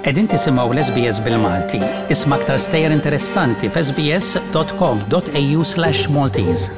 Qegħdin tisimgħu l-SBS bil-Malti. Isma' aktar stejjer interessanti f'sbs.com.au/Maltese.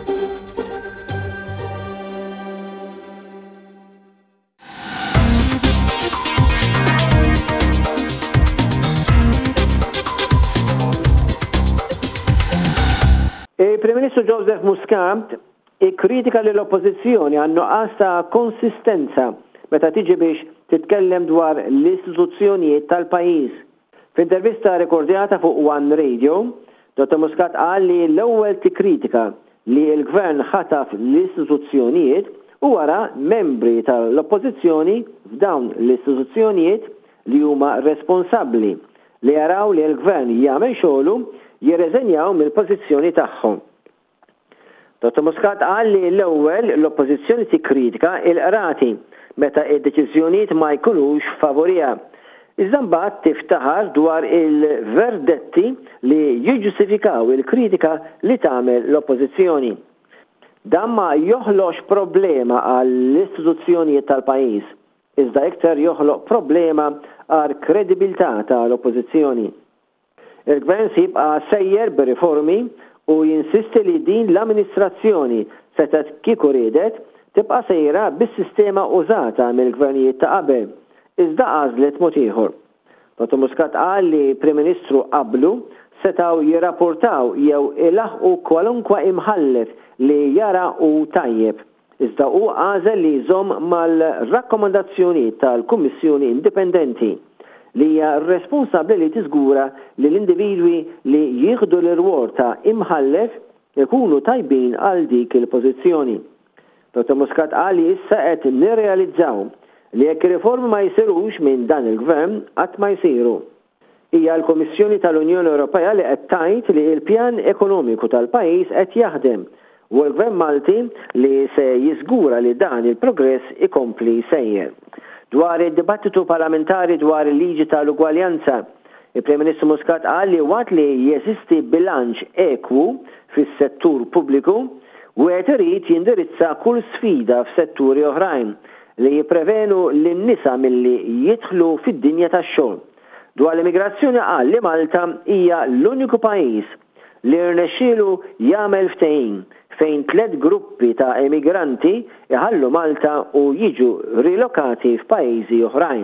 Il-Prim Ministru Joseph Muscat ikkritika lill oppożizzjoni għan nuqqas ta' konsistenza meta tiġi biex titkellem dwar l-istituzzjonijiet tal-pajjiż. F'intervista rekordjata fuq One Radio, Dr. Muscat qal li l-ewwel tikkritika li l-Gvern ħataf l-istituzzjonijiet u wara membri tal-oppożizzjoni f'dawn l-istituzzjonijiet li huma responsabbli li jaraw li l-Gvern jagħmel xogħlu jirreżenjaw mill-pożizzjoni tagħhom. Dr. Muscat qal li l-ewwel l-oppożizzjoni tikkritika il-qrati meta id-deċiżjonijiet ma jkunux favorija. Iżda mbagħad tiftaħar dwar il-verdetti li jiġġustifikaw il-kritika li tagħmel l-oppożizzjoni. Dan ma joħloq problema għall-istituzzjonijiet tal-pajjiż, iżda iktar joħloq problema għal kredibilità tal-oppożizzjoni. Il-Gvern sibqa' sejjer bir-riformi u jinsisti li din l-amministrazzjoni setet kieku riedet tibqa' sejra bis-sistema użata mill-gvernijiet ta' qabel, iżda għażlet mod ieħor. Dr. Muscat qal li Prim Ministru qablu setgħu jirrapportaw jew ilaħqu kwalunkwa imħallef li jara u tajjeb, iżda hu għażel li jżomm mal-rakkomandazzjonijiet tal-Kummissjoni Indipendenti li hija responsabbli li tiżgura li l-individwi li jieħdu l-irwol ta' imħallef ikunu tajbin għal dik il-pożizzjoni. Dr. Muscat qal li issa qed nirrealizzaw li jekk riformi ma jsirux minn dan il-Gvern qatt ma jsiru. Hija l-Kummissjoni tal-Unjoni Ewropea li qed tgħid li l-pjan ekonomiku tal-pajjiż qed jaħdem u l-Gvern Malti li se jiżgura li dan il-progress ikompli sejjer. Dwar id-dibattitu parlamentari dwar il-liġi tal-ugwaljanza, il-Prim Ministru Muscat qal li waqt li jeżisti bilanċ ekwu fis-settur pubbliku u qed irid jindirizza kull sfida f'setturi oħrajn li jipprevenu lin-nisa milli jidħlu fid-dinja tax-xogħol. Dwar l-immigrazzjoni qal li Malta hija l-uniku pajjiż li rnexxielu jagħmel ftehim fejn 3 gruppi ta' immigranti iħallu Malta u jiġu rilokati f'pajjiżi oħrajn.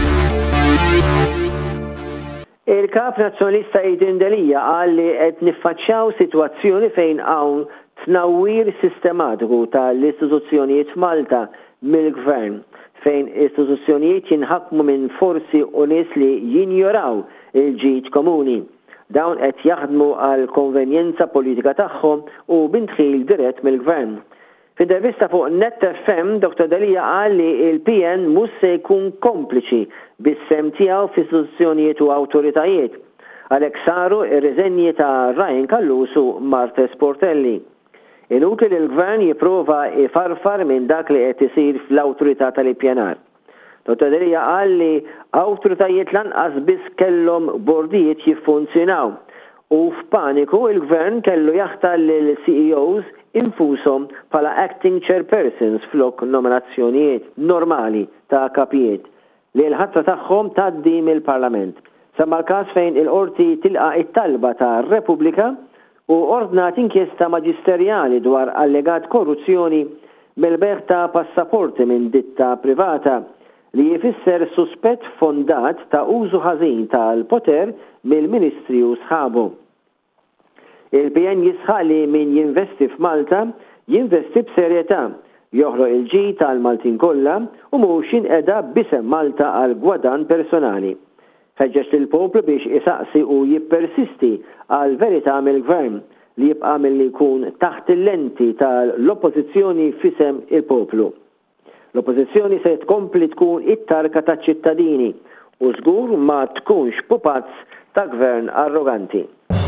Il-Kap Nazzjonalista Aydin Delija qal li qed niffaċċjaw sitwazzjoni fejn hawn tnawwir sistematiku tal-istituzzjonijiet f'Malta mill-Gvern fejn istituzzjonijiet jinħakmu minn forsi u nies li jinjoraw il-ġid komuni. Dawn qed jaħdmu għal konvenjenza politika tagħhom u bintħil dirett mill-Gvern. F'intervista fuq Net FM, Dr. Delija qal li l-PN mhux se jkun kompliċi bis-sem tiegħu f'istituzzjonijiet u awtoritajiet. Għalhekk saru ir-riżenji ta' Ryan Kallusu Martes Portelli. Inutli li l-Gvern jipprova ifarfar minn dak li qed isir fl-awtorità tal-ippjanar. Dr. Delija qal li awtoritajiet lanqas biss kellhom bordijiet jiffunzjonaw u f'paniku il-Gvern kellu jaħtar lil CEOs infushom bħala acting chairpersons flok nominazzjonijiet normali ta' kapijiet li l-ħatra tagħhom tgħaddi mill-Parlament. Semma l-każ fejn il-qorti tilqa' it-talba tar-Repubblika u ordnat inkjesta maġisterjali dwar allegat korruzzjoni mill-beħ ta' passaporti minn ditta privata li jifisser suspett fondat ta' użu ħażin tal-poter mill-Ministri u sħabu. Il-PN jisħaq li min jinvesti f'Malta jinvesti b'serjetà, joħloq il-ġid tal-Maltin kollha u mhux jinqeda b'isem Malta għal gwadan personali. Feġġeġ lill-poplu biex isaqsi u jippersisti għal verità mill-Gvern li jibqa' milli jkun taħt il-lenti tal-oppożizzjoni f'isem il-poplu. L-oppożizzjoni se tkompli tkun it-tarka taċ-ċittadini u żgur ma tkunx pupazz ta' gvern arroganti.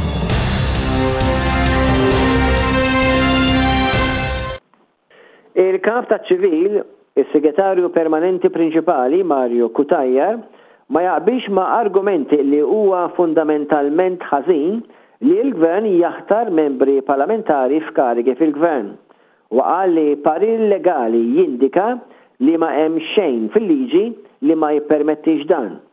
Il-kap taċ-ċivil, is-segretarju permanenti prinċipali Mario Cutajar, ma jaqbilx ma' argumenti li huwa fundamentalment ħażin li l-Gvern jaħtar membri parlamentari f'karigi fil-Gvern. Waqal li parir legali jindika li ma hemm xejn fil-liġi li ma jippermettix dan.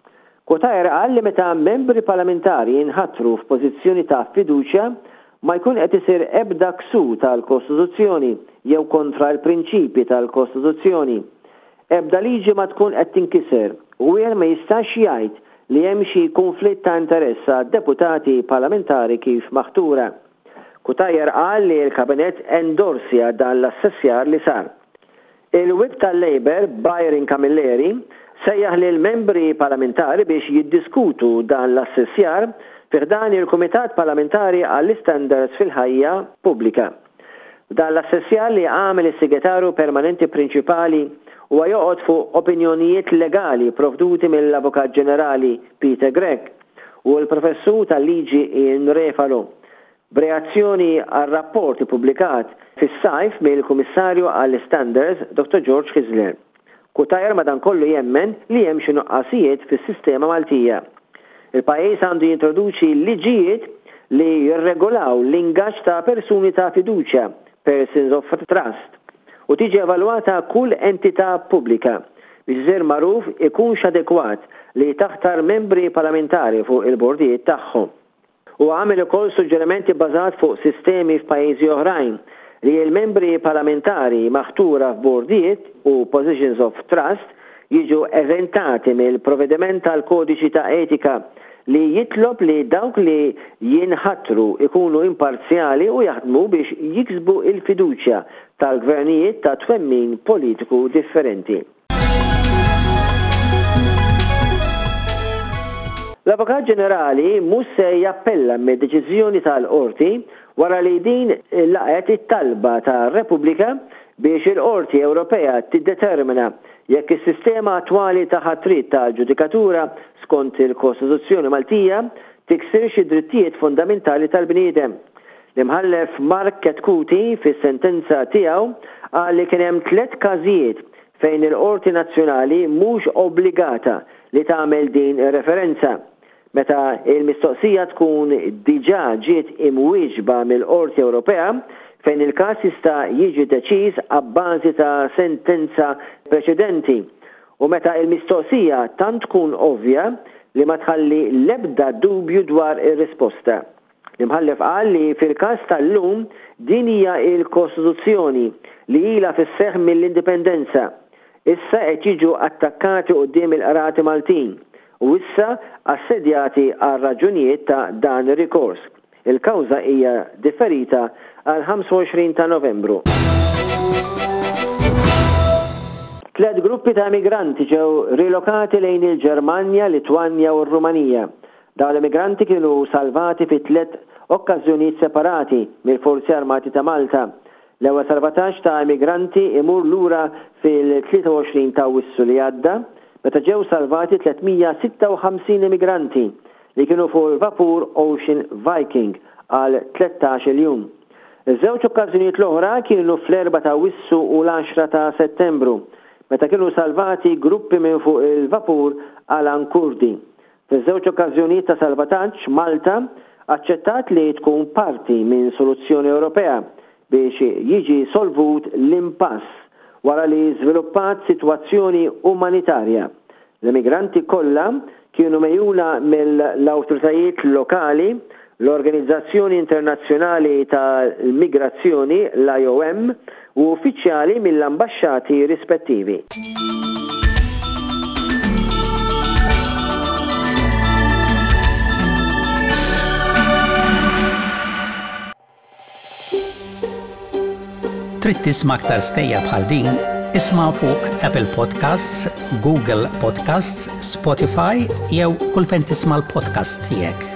Kutajer qal li meta membri parlamentari jinħatru f'pożizzjoni ta' fiduċja ma jkun qed isir ebda ksur tal-Kostituzzjoni jew kontra l-prinċipji tal-Kostituzzjoni. Ebda liġi ma tkun qed tinkiser u wieħed ma jistax jgħid li hemm xi konflitt ta' interess għad-deputati parlamentari kif maħtura. Kutajer qal li l-Kabinett endorsja dan l-assessjar li sar. Il-Whip tal-Labor, Byron Camilleri, sejjaħ li l-membri parlamentari biex jiddiskutu dan l-assessjar fiħdan il-Kumitat Parlamentari għall-Standards fil-ħajja pubblika. Dan l-assessjar li għamel is-Segretarju Permanenti Prinċipali huwa joqgħod fuq opinjonijiet legali provduti mill-Avukat Ġenerali Peter Gregg u l-Professur tal-Liġi Ian Refalo b'reazzjoni għal rapport ippubblikat fis-sajf mill-Kummissarju għall-Standards Dr. George Kisler. Kutajer madankollu jemmen li hemm xi nuqqasijiet fis-sistema Maltija. Il-pajjiż għandu jintroduċi liġijiet li jirregolaw l-ingaġġ ta' persuni ta' fiduċja, persons of trust, u tiġi evalwata kull entità pubblika biex iżir magħruf ikunx adekwat li taħtar membri parlamentari fuq il-bordijiet tagħhom. U għamel ukoll suġġerimenti bbażat fuq sistemi f'pajjiżi oħrajn li l-membri parlamentari maħtura f'bordijiet u positions of trust jiġu eżentati mill-provvediment tal-kodiċi ta' etika li jitlob li dawk li jinħatru ikunu imparzjali u jaħdmu biex jiksbu il-fiduċja tal-gvernijiet ta' twemmin politiku differenti. L-Avukat Ġenerali mhux se jappella mid-deċiżjoni tal-Qorti wara li din laqgħet it-talba tar-Repubblika biex il-Qorti Ewropea tiddetermina jekk is-sistema attwali ta' ħatrit tal-ġudikatura skont il-Kostituzzjoni Maltija tiksirx id-drittijiet fundamentali tal-bniedem. L-imħallef Mark Ketkuti fis-sentenza tiegħu qal li kien hemm 3 każijiet fejn il-Qorti Nazzjonali mhux obbligata li tagħmel din referenza. Meta il-mistoqsija tkun diġà ġiet imwieġba mill-Qorti Ewropea fejn il-każ jista' jiġi deċiż abbażi ta' sentenza preċedenti u meta il-mistoqsija tant tkun ovvja li ma tħalli l-ebda dubju dwar ir-risposta. L-imħallef qal li fil-każ tal-lum din hija l-Kostituzzjoni li ilha fis-seħħ mill-indipendenza. Issa qed jiġu attakkati quddiem il-qrati Maltin u issa assedjati għal raġunijiet ta' dan ir-rikors. Il-kawża hija differita għal 25 ta' Novembru. 3 gruppi ta' migranti ġew rilokati lejn il-Ġermanja, Litwanja u r-Rumanija. Dawn l-immigranti kienu salvati fi 3 okkażjonijiet separati mill-Forzi Armati ta' Malta. L-ewwel salvataġġ ta' immigranti imur lura fil-23 ta' Wissu li għadda, meta ġew salvati 356 immigranti li kienu fuq il-vapur Ocean Viking għal 13 jum. Iż-żewġ okkażjonijiet l-oħra kienu fl-4 ta' Wissu u l-10 ta' Settembru, meta kienu salvati gruppi minn fuq il-vapur għal Ankurdi. Fiż-żewġ okkażjonijiet ta' salvataġġ Malta aċċettat li tkun parti minn soluzzjoni Ewropea biex jiġi solvut l-impass wara li żviluppat sitwazzjoni umanitarja. L-immigranti kollha kienu mejjula mill-awtoritajiet lokali, l-Organizzazzjoni Internazzjonali tal-Migrazzjoni, l-IOM, u uffiċjali mill-ambaxxati rispettivi. Trid tisma' aktar stejja bħal din, isma' fuq Apple Podcasts, Google Podcasts, Spotify jew kull fejn tisma' l-podcast tiegħek.